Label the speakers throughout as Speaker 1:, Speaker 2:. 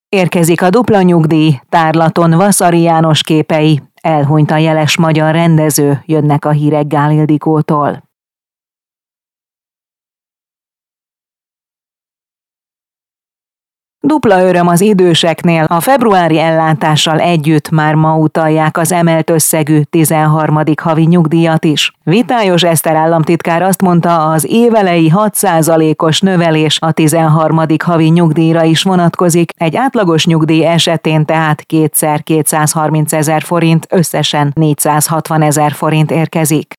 Speaker 1: Érkezik a dupla nyugdíj, tárlaton Vaszary János képei, elhunyt a jeles magyar rendező, jönnek a hírek Gál Ildikótól. Dupla öröm az időseknél, a februári ellátással együtt már ma utalják az emelt összegű 13. havi nyugdíjat is. Vitályos Eszter államtitkár azt mondta, az évelei 6%-os növelés a 13. havi nyugdíjra is vonatkozik, egy átlagos nyugdíj esetén tehát kétszer 230 000 forint, összesen 460 000 forint érkezik.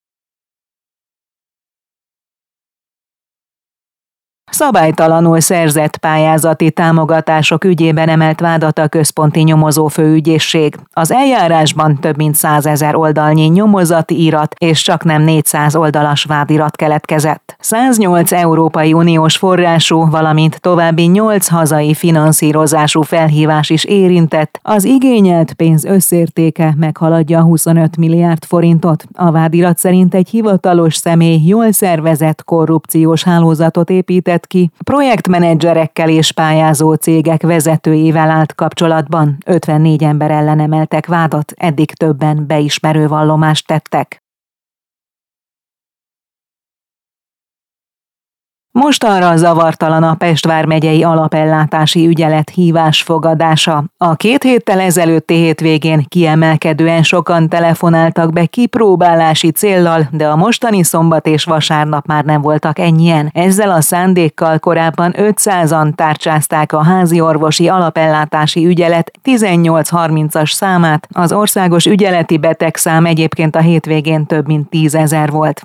Speaker 1: Szabálytalanul szerzett pályázati támogatások ügyében emelt vádat a Központi Nyomozó Főügyészség. Az eljárásban több mint 100 000 oldalnyi nyomozati irat és csaknem 400 oldalas vádirat keletkezett. 108 Európai Uniós forrású, valamint további 8 hazai finanszírozású felhívás is érintett, az igényelt pénz összértéke meghaladja 25 milliárd forintot. A vádirat szerint egy hivatalos személy jól szervezett korrupciós hálózatot épített ki, projektmenedzserekkel és pályázó cégek vezetőivel állt kapcsolatban. 54 ember ellen emeltek vádat, eddig többen beismerő vallomást tettek. Mostanra zavartalan a Pest vármegyei alapellátási ügyelet hívásfogadása. A 2 héttel ezelőtti hétvégén kiemelkedően sokan telefonáltak be kipróbálási céllal, de a mostani szombat és vasárnap már nem voltak ennyien. Ezzel a szándékkal korábban 500-an tárcsázták a házi orvosi alapellátási ügyelet 1830-as számát, az országos ügyeleti betegszám egyébként a hétvégén több mint 10 000 volt.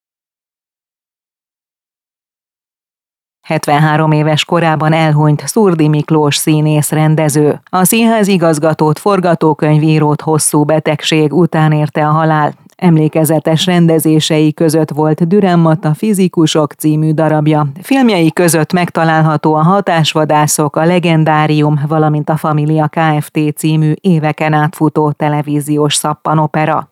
Speaker 1: 73 éves korában elhunyt Szurdi Miklós színész rendező. A színház igazgatót, forgatókönyvírót hosszú betegség után érte a halál. Emlékezetes rendezései között volt Dürrenmatt Fizikusok című darabja. Filmjei között megtalálható a Hatásvadászok, a Legendárium, valamint a Família Kft. Című éveken átfutó televíziós szappanopera.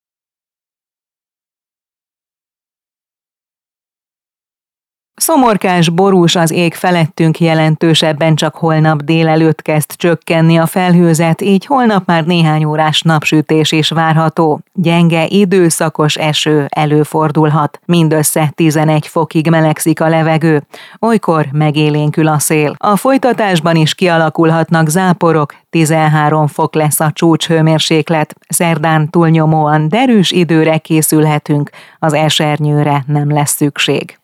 Speaker 1: Szomorkás borús az ég felettünk, jelentősebben csak holnap délelőtt kezd csökkenni a felhőzet, így holnap már néhány órás napsütés is várható. Gyenge, időszakos eső előfordulhat. Mindössze 11 fokig melegszik a levegő. Olykor megélénkül a szél. A folytatásban is kialakulhatnak záporok, 13 fok lesz a csúcshőmérséklet. Szerdán túlnyomóan derűs időre készülhetünk, az esernyőre nem lesz szükség.